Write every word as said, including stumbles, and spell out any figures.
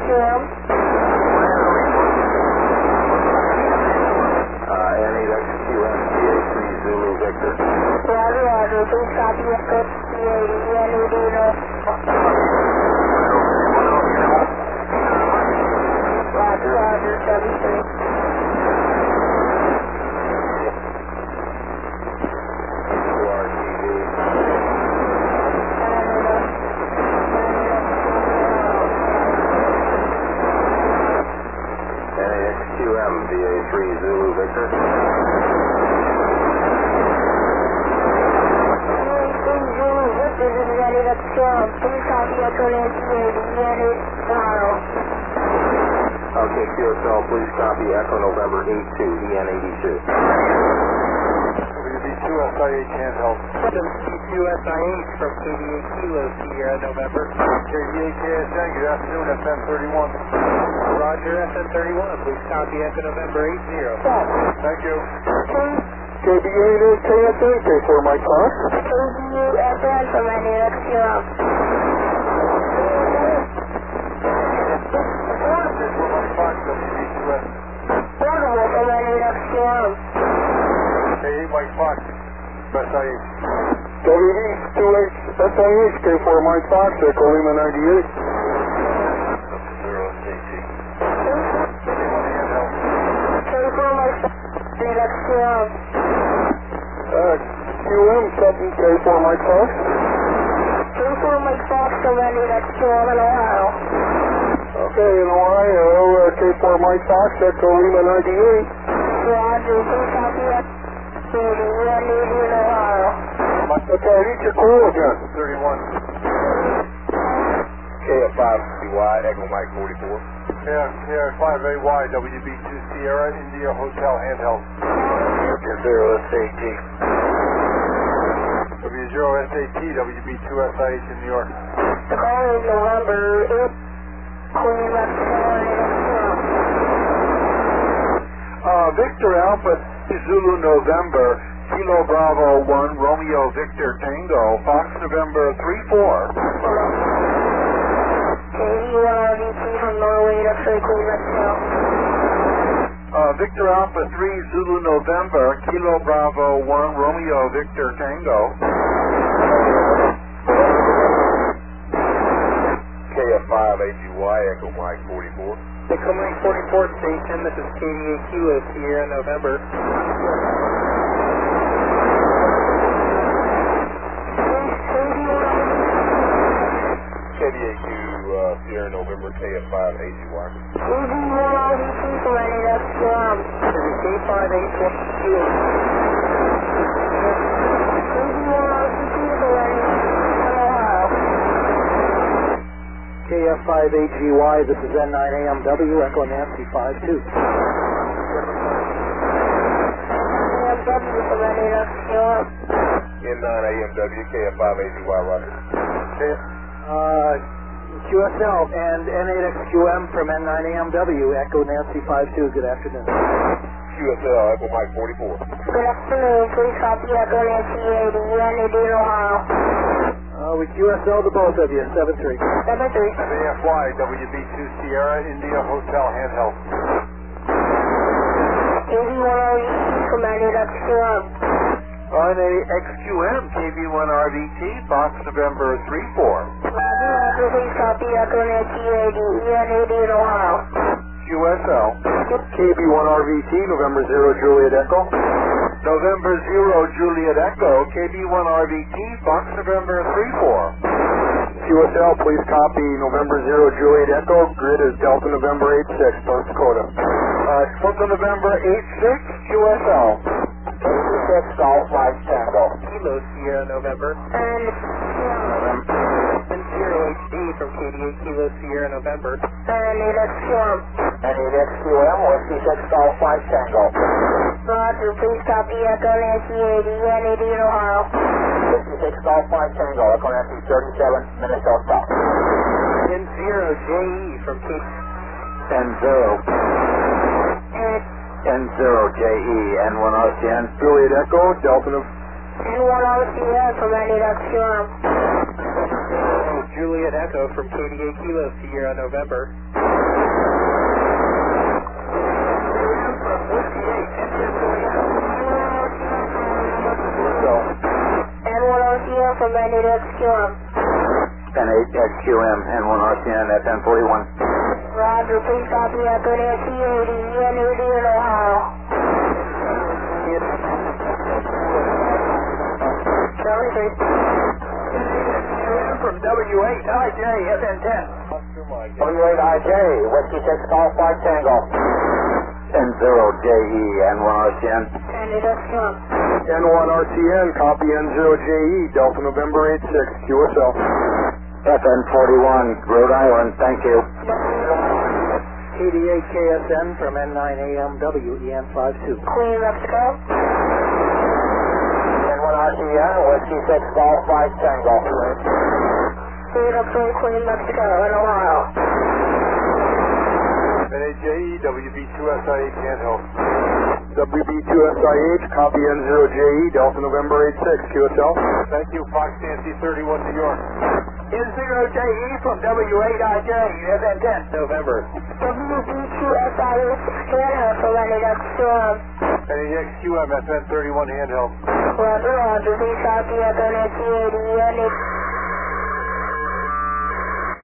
M. Uh, N eight X Q M, V A three Zulu Victor. Roger, roger. Please copy Echo C eighty. N eight zero. Roger, roger. W three. V A three Zulu Victor. V A three Zulu Victor, this is N eight X Q M. Please copy Echo Nancy eighty. N eight Ohio. Okay, Q S L, please copy Echo November eight two, E N eighty-two. W B two S I H handheld. W B two S I H from K D A Kilo Sierra November. K D A K S N, good afternoon, S N thirty-one. Roger, S N thirty-one, please copy Echo November eight zero. Thank you. K B A to K S N, K for Mike Fox. B U S N from N eight X Q M. Portable from N eight X Q M. K eight Mike Fox, S I H. W B two H S I H, K four Mike Fox, Echo Lima ninety-eight. Uh, Q M seven K four Mike Fox. K four Mike Fox from N eight X Q M in Ohio. Okay, in Ohio, uh, K four Mike Fox, Echo Lima ninety-eight. Roger, please copy that. N eighty in Ohio. Okay, I need your call again. thirty-one. K F five C Y, Echo Mike forty-four. Yeah, K F five A Y, W B two Sierra, India Hotel handheld. zero S A T. W zero S A T, W B two S I H in New York. The call is November eight, Queen Mexico, N eight X Q M. Uh, Victor Alpha, Zulu November, Kilo Bravo one, Romeo Victor Tango, Fox November three four. K D one R V T from Norway, X-ray Queen Mexico. Uh, Victor Alpha three, Zulu November, Kilo Bravo one, Romeo Victor Tango. K F five A G Y, Echo Mike forty-four. Echo Mike forty-four station, this is K D A Kilo Sierra November. K D A Q uh, Sierra November, K F five A G Y. K D one R V T from N eight X Q M. This is K five H one Kilo. K D one R V T from N eight X Q M, Ohio. K F five A G Y, this is N nine A M W, Echo Nancy five two. N nine A M W from N eight X Q M. N nine A M W, K F five A G Y, Roger. Uh, Q S L and N eight X Q M from N nine A M W, Echo Nancy five two, good afternoon. Q S L, Echo Mike forty-four. Good afternoon, please copy Echo Nancy eighty, N eighty in Ohio. Uh, we Q S L to both of you, seven three. seven three. A F Y, W B two Sierra, India Hotel handheld. K D one R V T from N eight X Q M. N eight X Q M, K B one R V T, Fox November three four. Roger, roger, please copy Echo Nancy eighty, N eighty in Ohio. Q S L, K B one R V T, November zero Juliet Echo. November zero Juliet Echo, K B one R V T, Fox November three four. Q S L, please copy November zero Juliet Echo, grid is Delta November eight six, North Dakota. Uh, Delta November eight six, Q S L. eighty-six Golf Mike Tango. Kilo Sierra November. And And zero H D from K D A Kilo Sierra November. N eight X Q M. N eight X Q M, Whiskey six Golf Mike Tango. Roger, please copy Echo Nancy eighty, N eighty in Ohio. fifty-six Golf Mike Tango, Echo Nancy thirty-seven, Minnesota South. And zero J E from K. N zero. And N zero J E, N one R C N, Juliet Echo, Delta November. N one R C N from N eight X Q M. Juliet Echo from K D A Kilo Sierra November. N one R C M from N eight X Q M. N eight X Q M, N one R C N, F N forty-one. Roger, please copy Echo Nancy eighty, N eighty in Ohio. Charlie three. From W eight I J, F N ten. W eight I J, Whiskey six Golf five Tango. N zero J E, N one R C N. N eight X Q M. N one R C N, copy N zero J E, Delta November eight six, Q S L. F N forty-one, Rhode Island, thank you. eighty-eight K S N from N nine A M W, E N five two. Queen, Mexico. N one R C N, Whiskey six Golf five Tango. Queen up from Queen, Mexico, in Ohio. N eight J E, W B two S I H, handheld. W B two S I H, copy N zero J E, Delta November eight six, Q S L. Thank you, Fox Nancy thirty-one, New York. N zero J E from W eight I J, F N ten, November. W B two S I H, handheld from N eight X Q M. N eight X Q M, F N thirty-one, handheld. Roger, Roger, please copy Echo Nancy eighty, N eight